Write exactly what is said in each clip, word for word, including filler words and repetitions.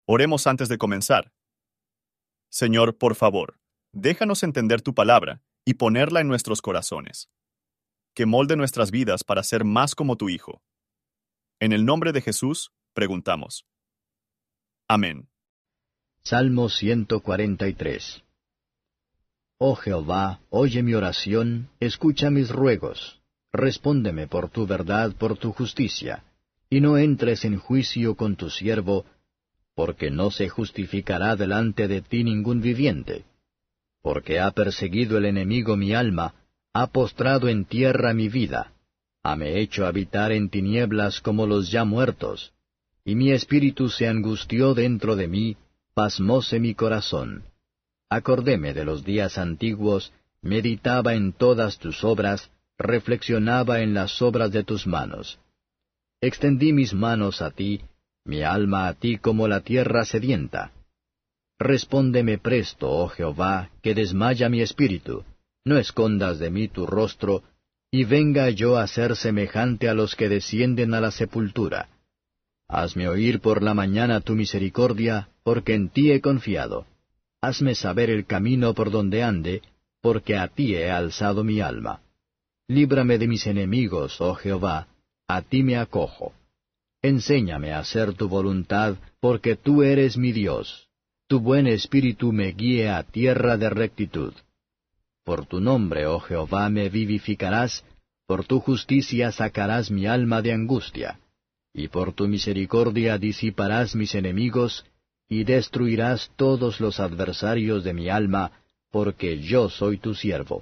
Oremos antes de comenzar. Señor, por favor, déjanos entender tu palabra y ponerla en nuestros corazones. Que molde nuestras vidas para ser más como tu Hijo. En el nombre de Jesús, preguntamos. Amén. Salmo ciento cuarenta y tres. Oh Jehová, oye mi oración, escucha mis ruegos. Respóndeme por tu verdad, por tu justicia, y no entres en juicio con tu siervo, porque no se justificará delante de ti ningún viviente. Porque ha perseguido el enemigo mi alma, ha postrado en tierra mi vida, hame hecho habitar en tinieblas como los ya muertos, y mi espíritu se angustió dentro de mí, pasmóse mi corazón. Acordéme de los días antiguos, meditaba en todas tus obras, reflexionaba en las obras de tus manos. Extendí mis manos a ti, mi alma a ti como la tierra sedienta. Respóndeme presto, oh Jehová, que desmaya mi espíritu, no escondas de mí tu rostro, y venga yo a ser semejante a los que descienden a la sepultura. Hazme oír por la mañana tu misericordia, porque en ti he confiado. Hazme saber el camino por donde ande, porque a ti he alzado mi alma. Líbrame de mis enemigos, oh Jehová, a ti me acojo. Enséñame a hacer tu voluntad, porque tú eres mi Dios. Tu buen espíritu me guíe a tierra de rectitud. Por tu nombre, oh Jehová, me vivificarás, por tu justicia sacarás mi alma de angustia, y por tu misericordia disiparás mis enemigos, y destruirás todos los adversarios de mi alma, porque yo soy tu siervo.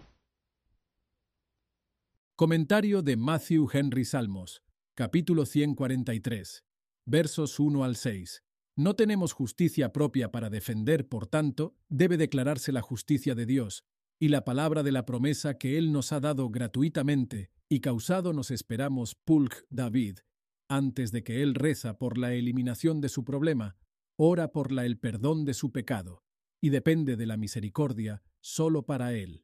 Comentario de Matthew Henry Salmos, capítulo ciento cuarenta y tres, versos uno al seis. No tenemos justicia propia para defender, por tanto, debe declararse la justicia de Dios, y la palabra de la promesa que Él nos ha dado gratuitamente, y causado nos esperamos Pulch David, antes de que Él reza por la eliminación de su problema, ora por la el perdón de su pecado, y depende de la misericordia solo para Él.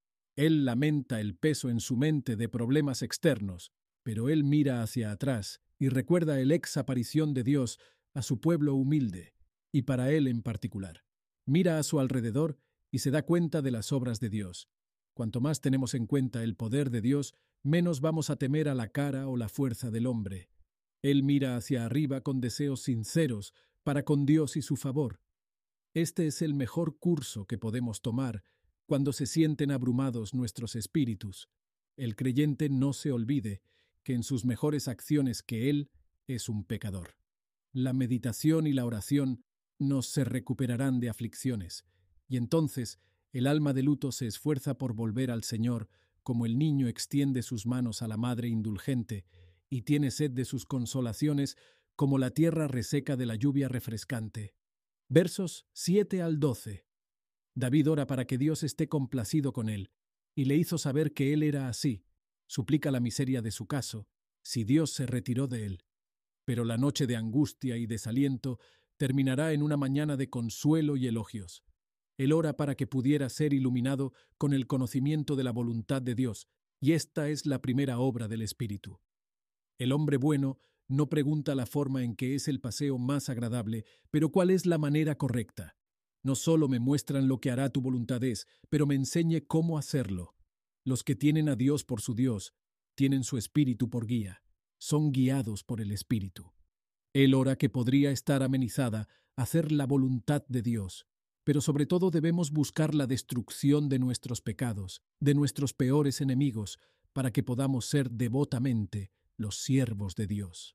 Él lamenta el peso en su mente de problemas externos, pero Él mira hacia atrás y recuerda el ex aparición de Dios a su pueblo humilde, y para Él en particular. Mira a su alrededor y se da cuenta de las obras de Dios. Cuanto más tenemos en cuenta el poder de Dios, menos vamos a temer a la cara o la fuerza del hombre. Él mira hacia arriba con deseos sinceros para con Dios y su favor. Este es el mejor curso que podemos tomar cuando se sienten abrumados nuestros espíritus. El creyente no se olvide que en sus mejores acciones que Él es un pecador. La meditación y la oración nos se recuperarán de aflicciones, y entonces el alma de luto se esfuerza por volver al Señor, como el niño extiende sus manos a la madre indulgente, y tiene sed de sus consolaciones, como la tierra reseca de la lluvia refrescante. Versos siete al doce. David ora para que Dios esté complacido con él, y le hizo saber que él era así. Suplica la miseria de su caso, si Dios se retiró de él. Pero la noche de angustia y desaliento terminará en una mañana de consuelo y elogios. Él ora para que pudiera ser iluminado con el conocimiento de la voluntad de Dios, y esta es la primera obra del Espíritu. El hombre bueno no pregunta la forma en que es el paseo más agradable, pero cuál es la manera correcta. No solo me muestran lo que hará tu voluntad es, pero me enseñe cómo hacerlo. Los que tienen a Dios por su Dios, tienen su Espíritu por guía, son guiados por el Espíritu. Él ora que podría estar amenizada hacer la voluntad de Dios, pero sobre todo debemos buscar la destrucción de nuestros pecados, de nuestros peores enemigos, para que podamos ser devotamente los siervos de Dios.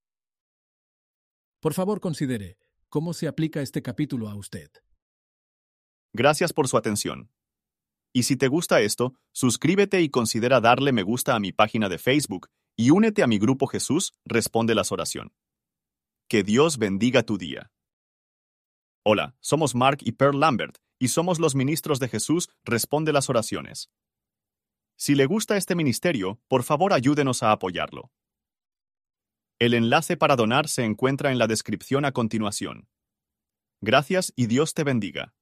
Por favor, considere cómo se aplica este capítulo a usted. Gracias por su atención. Y si te gusta esto, suscríbete y considera darle me gusta a mi página de Facebook y únete a mi grupo Jesús Responde las Oraciones. Que Dios bendiga tu día. Hola, somos Mark y Pearl Lambert y somos los ministros de Jesús Responde las Oraciones. Si le gusta este ministerio, por favor ayúdenos a apoyarlo. El enlace para donar se encuentra en la descripción a continuación. Gracias y Dios te bendiga.